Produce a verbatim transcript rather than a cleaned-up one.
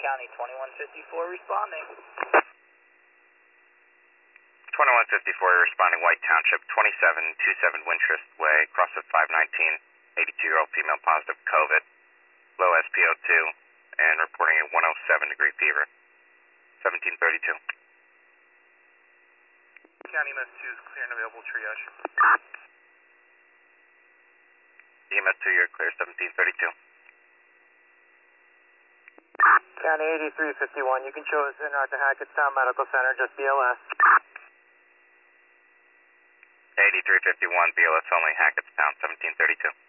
County, twenty-one fifty-four responding. twenty-one fifty-four, you're responding White Township, twenty-seven twenty-seven Wintrust Way, CrossFit five nineteen, eighty-two-year-old female positive COVID, low S P O two, and reporting a one oh seven degree fever, seventeen thirty-two. County E M S two is clear and available triage. E M S two, you're clear, seventeen thirty-two. County eighty-three fifty-one, you can show us in at the Hackettstown Medical Center, just B L S. eighty-three fifty-one, B L S only, Hackettstown, seventeen thirty-two.